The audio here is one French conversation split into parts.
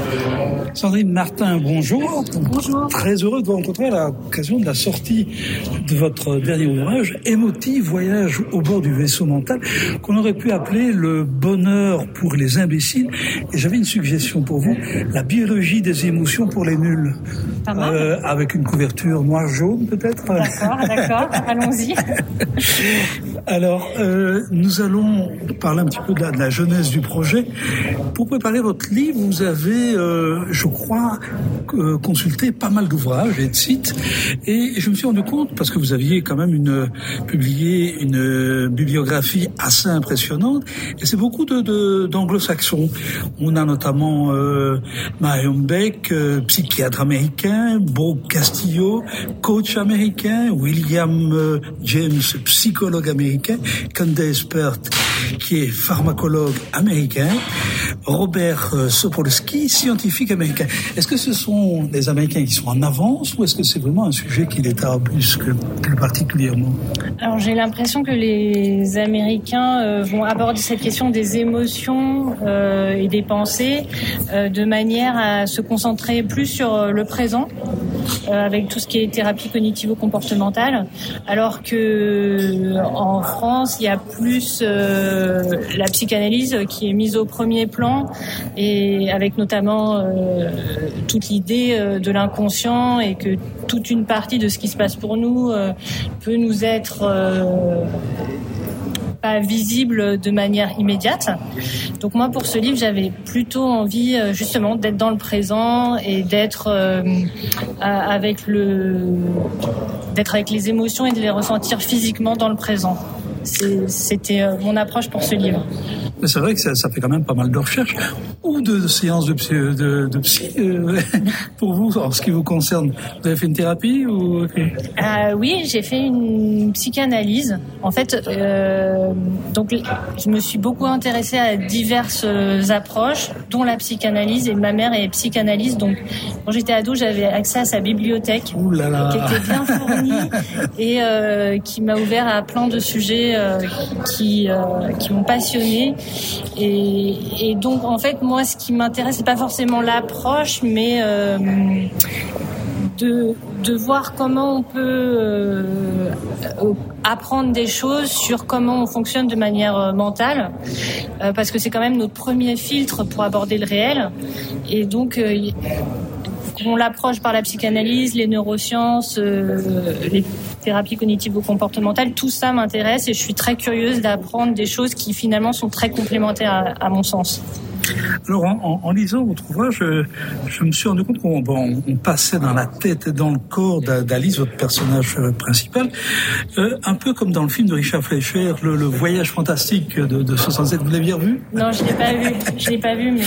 Sandrine Martin, bonjour. Bonjour. Très heureux de vous rencontrer à l'occasion de la sortie de votre dernier ouvrage, Émotif, voyage au bord du vaisseau mental, qu'on aurait pu appeler le bonheur pour les imbéciles. Et j'avais une suggestion pour vous, la biologie des émotions pour les nuls. Pas mal. Avec une couverture noir-jaune peut-être. D'accord, allons-y. Alors, nous allons parler un petit peu de la genèse du projet. Pour préparer votre livre, vous avez, je crois, consulté pas mal d'ouvrages et de sites. Et je me suis rendu compte, parce que vous aviez quand même publié une bibliographie assez impressionnante, et c'est beaucoup d'anglo-saxons. On a notamment Marion Beck, psychiatre américain, Brooke Castillo, coach américain, William James, psychologue américain, Candace Pert, qui est pharmacologue américain, Robert Sapolsky, scientifique américain. Est-ce que ce sont des Américains qui sont en avance ou est-ce que c'est vraiment un sujet qui les tarde plus particulièrement? Alors j'ai l'impression que les Américains vont aborder cette question des émotions et des pensées de manière à se concentrer plus sur le présent, avec tout ce qui est thérapie cognitivo-comportementale, alors que en France il y a plus la psychanalyse qui est mise au premier plan, et avec notamment toute l'idée de l'inconscient, et que toute une partie de ce qui se passe pour nous peut nous être pas visible de manière immédiate. Donc moi, pour ce livre, j'avais plutôt envie justement d'être dans le présent et d'être avec les émotions et de les ressentir physiquement dans le présent. C'était mon approche pour ce livre. C'est vrai que ça fait quand même pas mal de recherches ou de séances de psy pour vous, en ce qui vous concerne. Vous avez fait une thérapie ou Oui, j'ai fait une psychanalyse. En fait, donc je me suis beaucoup intéressée à diverses approches, dont la psychanalyse. Et ma mère est psychanalyste, donc quand j'étais ado, j'avais accès à sa bibliothèque, qui était bien fournie et qui m'a ouvert à plein de sujets qui m'ont passionnée. Et donc en fait, moi, ce qui m'intéresse, c'est pas forcément l'approche, mais de voir comment on peut apprendre des choses sur comment on fonctionne de manière mentale, parce que c'est quand même notre premier filtre pour aborder le réel. Et donc on l'approche par la psychanalyse, les neurosciences, les thérapies cognitivo-comportementales, tout ça m'intéresse, et je suis très curieuse d'apprendre des choses qui finalement sont très complémentaires à mon sens. Alors, en lisant votre ouvrage, je me suis rendu compte qu'on passait dans la tête et dans le corps d'Alice, votre personnage principal, un peu comme dans le film de Richard Fleischer, le voyage fantastique de 67. Vous l'aviez revu? Non, je l'ai pas vu, mais...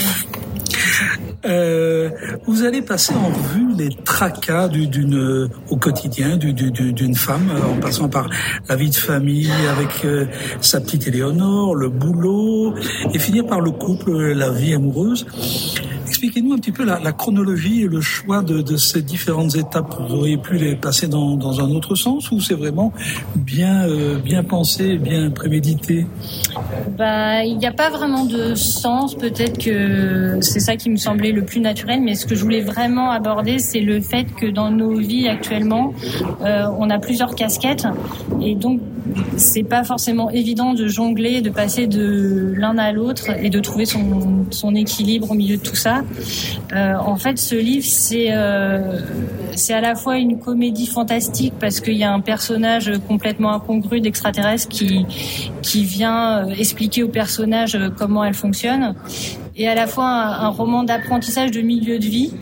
Vous allez passer en revue les tracas au quotidien d'une femme, en passant par la vie de famille avec sa petite Éléonore, le boulot, et finir par le couple, la vie amoureuse. Expliquez-nous un petit peu la chronologie et le choix de ces différentes étapes. Vous auriez pu les passer dans un autre sens, ou c'est vraiment bien pensé, bien prémédité? Il n'y a pas vraiment de sens. Peut-être que c'est ça qui me semblait le plus naturel, mais ce que je voulais vraiment aborder, c'est le fait que dans nos vies actuellement, on a plusieurs casquettes, et donc c'est pas forcément évident de jongler, de passer de l'un à l'autre et de trouver son équilibre au milieu de tout ça. En fait, ce livre, c'est à la fois une comédie fantastique, parce qu'il y a un personnage complètement incongru d'extraterrestre qui vient expliquer au personnage comment elle fonctionne, et à la fois un roman d'apprentissage de milieu de vie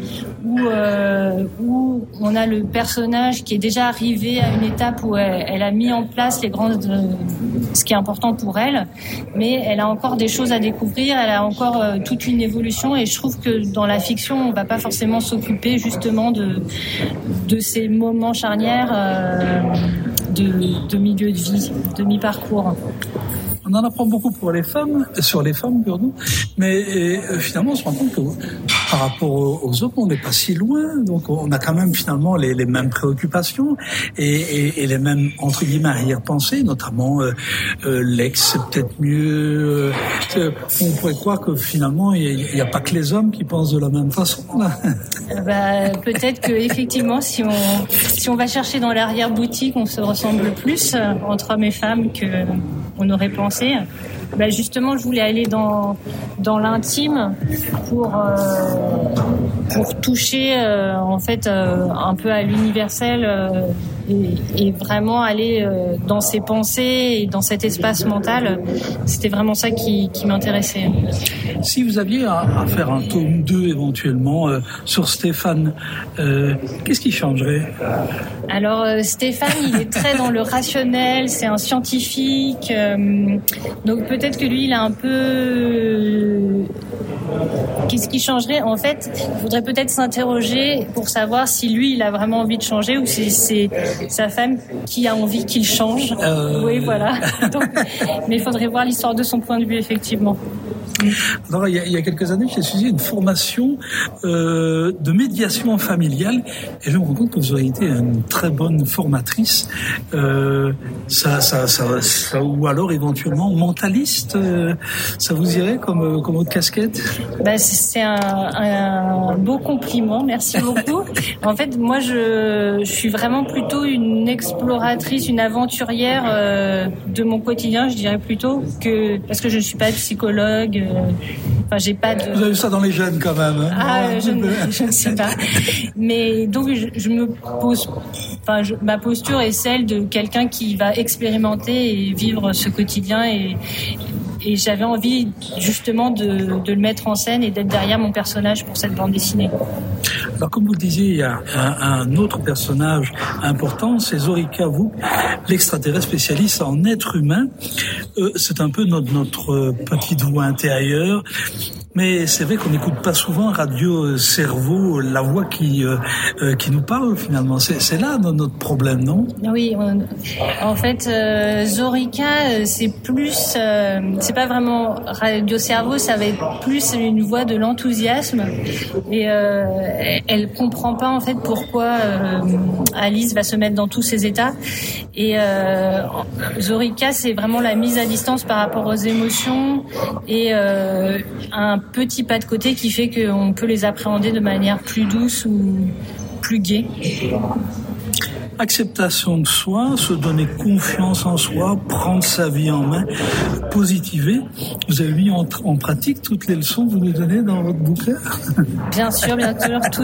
où on a le personnage qui est déjà arrivé à une étape où elle a mis en place ce qui est important pour elle, mais elle a encore des choses à découvrir, elle a encore toute une évolution, et je trouve que dans la fiction, on va pas forcément s'occuper justement de ces moments charnières de milieu de vie, de mi-parcours. On en apprend beaucoup sur les femmes, pardon, mais finalement on se rend compte que par rapport aux autres, on n'est pas si loin. Donc on a quand même finalement les mêmes préoccupations et les mêmes entre guillemets arrière-pensées, notamment l'ex c'est peut-être mieux. On pourrait croire que finalement il n'y a pas que les hommes qui pensent de la même façon. Là. Peut-être que effectivement si on va chercher dans l'arrière-boutique, on se ressemble plus entre hommes et femmes que on aurait pensé. Justement, je voulais aller dans l'intime pour toucher en fait un peu à l'universel et vraiment aller dans ses pensées et dans cet espace mental. C'était vraiment ça qui m'intéressait. Si vous aviez à faire un tome 2 éventuellement sur Stéphane, qu'est-ce qui changerait ? Alors Stéphane, il est très dans le rationnel, c'est un scientifique, donc peut-être que lui, il a un peu... Qu'est-ce qui changerait ? En fait, il faudrait peut-être s'interroger pour savoir si lui, il a vraiment envie de changer ou si c'est sa femme qui a envie qu'il change. Oui, voilà. Donc, mais il faudrait voir l'histoire de son point de vue, effectivement. Alors, il y a quelques années, j'ai suivi une formation de médiation familiale et je me rends compte que vous auriez été une très bonne formatrice. Ça, ou alors éventuellement mentaliste, ça vous irait comme autre casquette ? C'est un beau compliment, merci beaucoup. En fait, moi, je suis vraiment plutôt une exploratrice, une aventurière de mon quotidien, je dirais plutôt que parce que je ne suis pas psychologue. J'ai pas de... Vous avez vu ça dans les jeunes quand même. Hein je ne sais pas. Mais donc je me pose, ma posture est celle de quelqu'un qui va expérimenter et vivre ce quotidien et j'avais envie justement de le mettre en scène et d'être derrière mon personnage pour cette bande dessinée. Alors comme vous le disiez, il y a un autre personnage important, c'est Zorika Vouk, l'extraterrestre spécialiste en être humain. C'est un peu notre petite voix intérieure. Mais c'est vrai qu'on n'écoute pas souvent Radio Cerveau, la voix qui nous parle finalement. C'est là notre problème, non ? Oui, en fait, Zorika, c'est plus, c'est pas vraiment Radio Cerveau, ça va être plus une voix de l'enthousiasme et elle comprend pas en fait pourquoi Alice va se mettre dans tous ces états. Et Zorika, c'est vraiment la mise à distance par rapport aux émotions et un petit pas de côté qui fait qu'on peut les appréhender de manière plus douce ou plus gaie. Acceptation de soi, se donner confiance en soi, prendre sa vie en main, positiver. Vous avez mis en pratique toutes les leçons que vous nous donnez dans votre bouquin ? Bien sûr, tout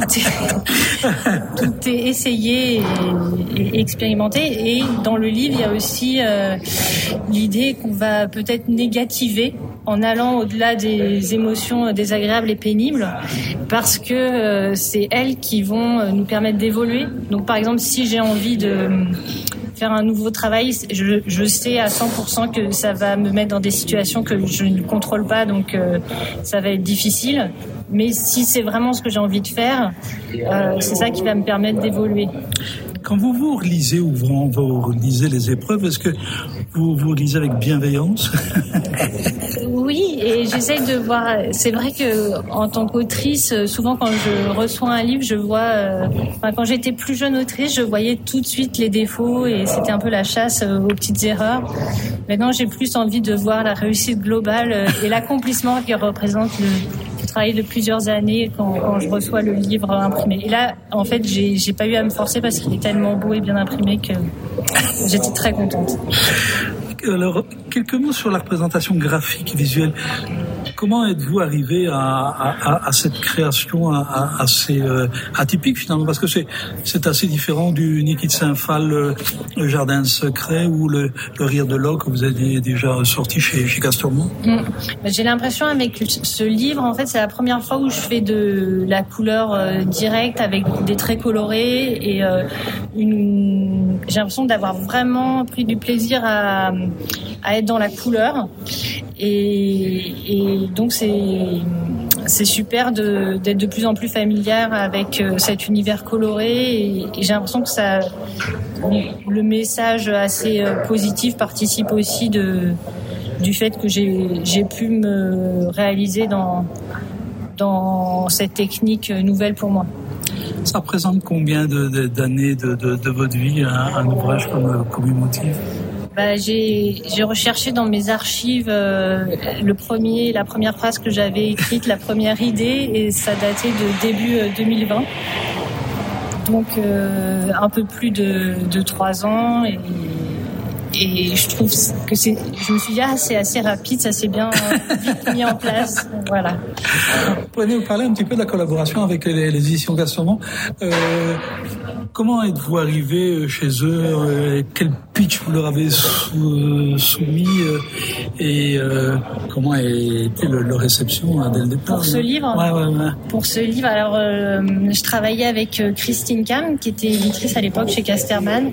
est essayé et expérimenté. Et dans le livre, il y a aussi l'idée qu'on va peut-être négativer en allant au-delà des émotions désagréables et pénibles, parce que c'est elles qui vont nous permettre d'évoluer. Donc par exemple, si j'ai envie de faire un nouveau travail, je sais à 100% que ça va me mettre dans des situations que je ne contrôle pas, donc ça va être difficile. Mais si c'est vraiment ce que j'ai envie de faire, c'est ça qui va me permettre d'évoluer. Quand vous relisez ou vous relisez les épreuves, est-ce que vous relisez avec bienveillance ? Oui, et j'essaye de voir. C'est vrai que en tant qu'autrice, souvent quand je reçois un livre, je vois. Quand j'étais plus jeune autrice, je voyais tout de suite les défauts et c'était un peu la chasse aux petites erreurs. Maintenant, j'ai plus envie de voir la réussite globale et l'accomplissement qui représente le travail de plusieurs années quand je reçois le livre imprimé. Et là, en fait, j'ai pas eu à me forcer parce qu'il est tellement beau et bien imprimé que j'étais très contente. Alors, quelques mots sur la représentation graphique et visuelle. Comment êtes-vous arrivé à cette création assez atypique finalement, parce que c'est assez différent du Niki de Saint-Phal, le Jardin secret ou le Rire de Locke que vous aviez déjà sorti chez Castormont. J'ai l'impression avec ce livre, en fait, c'est la première fois où je fais de la couleur directe avec des traits colorés et j'ai l'impression d'avoir vraiment pris du plaisir à être dans la couleur et donc c'est super d'être de plus en plus familière avec cet univers coloré et j'ai l'impression que le message assez positif participe aussi du fait que j'ai pu me réaliser dans dans cette technique nouvelle pour moi. Ça représente combien d'années de votre vie, un ouvrage comme Emotive? J'ai recherché dans mes archives la première phrase que j'avais écrite, la première idée, et ça datait de début 2020. Donc un peu plus de 3 ans, et je trouve que je me suis dit c'est assez rapide, ça s'est bien vite mis en place. Voilà. Pouvez nous parler un petit peu de la collaboration avec les éditions Casterman. Comment êtes-vous arrivé chez eux? Quel pitch vous leur avez soumis et comment a été leur réception dès le départ? Pour ce livre? Ouais. Pour ce livre, alors je travaillais avec Christine Kahn, qui était éditrice à l'époque chez Casterman,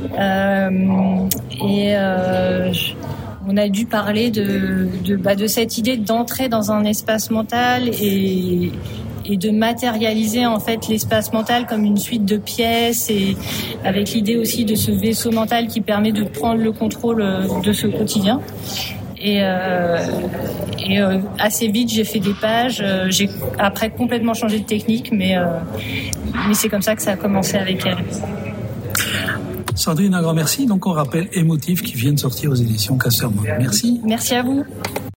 et on a dû parler de cette idée d'entrer dans un espace mental et de matérialiser en fait l'espace mental comme une suite de pièces, et avec l'idée aussi de ce vaisseau mental qui permet de prendre le contrôle de ce quotidien. Et assez vite j'ai fait des pages, j'ai après complètement changé de technique, mais c'est comme ça que ça a commencé avec elle. Sandrine, un grand merci. Donc on rappelle Emotive qui vient de sortir aux éditions Casterman. Merci. Merci à vous.